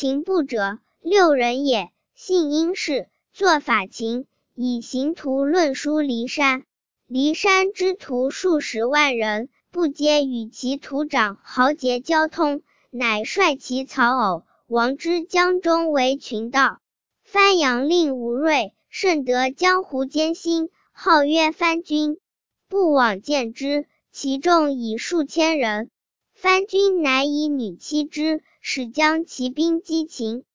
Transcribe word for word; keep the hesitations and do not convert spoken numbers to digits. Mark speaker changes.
Speaker 1: 秦部者，六人也，姓殷氏，作法勤，以行徒论书骊山。骊山之徒数十万人，不皆与其徒长豪杰交通，乃率其曹偶、王之江中为群盗。番阳令吴瑞，甚得江湖艰辛，号曰番君。不往见之，其众以数千人。番君乃以女妻之，使将其兵击秦。